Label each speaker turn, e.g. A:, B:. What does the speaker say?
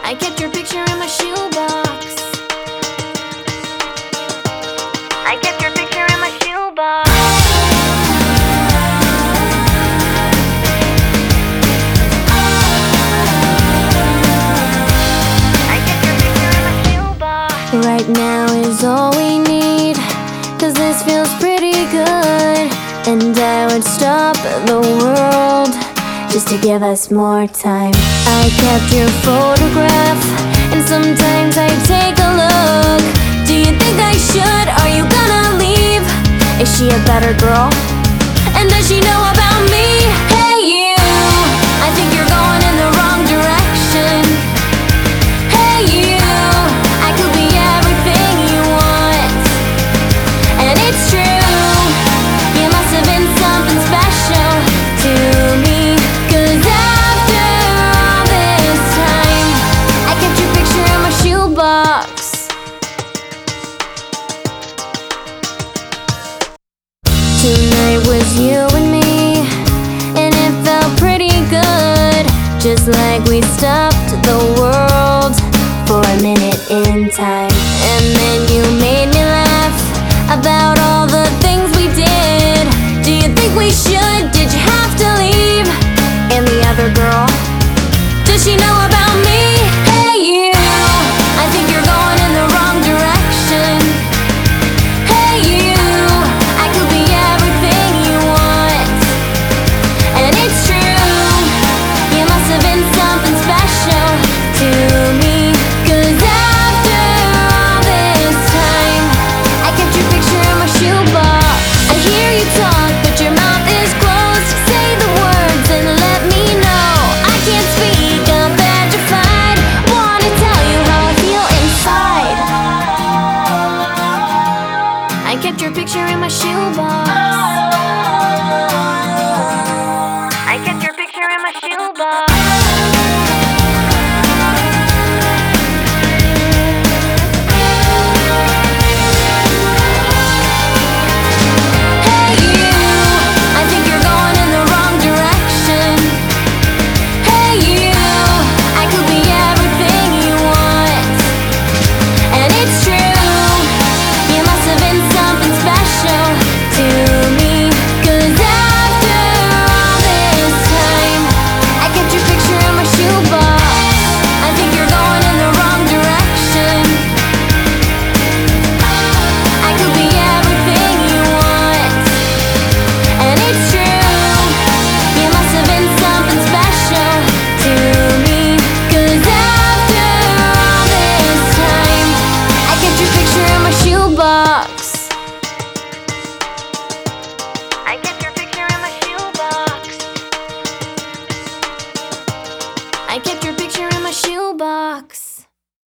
A: I kept your picture in my shoebox. I kept your picture in my shoebox. I kept your picture in my shoebox. Right now is all we need, 'cause this feels pretty good. And I would stop the world just to give us more time. I kept your photograph, and sometimes I take a look. Do you think I should? Are you gonna leave? Is she a better girl? And does she know about me? Hey you, I think you're going in the wrong direction. Hey you, I could be everything you want. And it's true, you must have been something special to me. 'Cause after all this time, I kept your picture in my shoebox. Tonight was you and me, and it felt pretty good. Just like we stopped the world for a minute in time. And then you made me laugh about all the things we did. Do you think we should? Did you have to leave? And the other girl, does she know about me? Hey you, I think you're going in the wrong direction. Hey you, I could be everything you want. And it's true, you must have been something special to me. 'Cause after all this time, I kept your picture in my shoebox. I hear you talk, but your mouth is closed. Say the words and let me know. I can't speak, I'm petrified. Wanna tell you how I feel inside. I kept your picture in my shoebox. I kept your picture in my shoebox. Hey you, I think you're going in the wrong direction. Hey you, I could be everything you want. And it's true, you must have been something special to me. 'Cause after all this time, I kept your picture in my shoebox. I think you're going in the wrong direction. I could be everything you want. And it's true, you must have been something special to me. 'Cause after all this time, I kept your picture in my shoebox. I kept your picture in my shoebox. I kept your picture in my shoebox.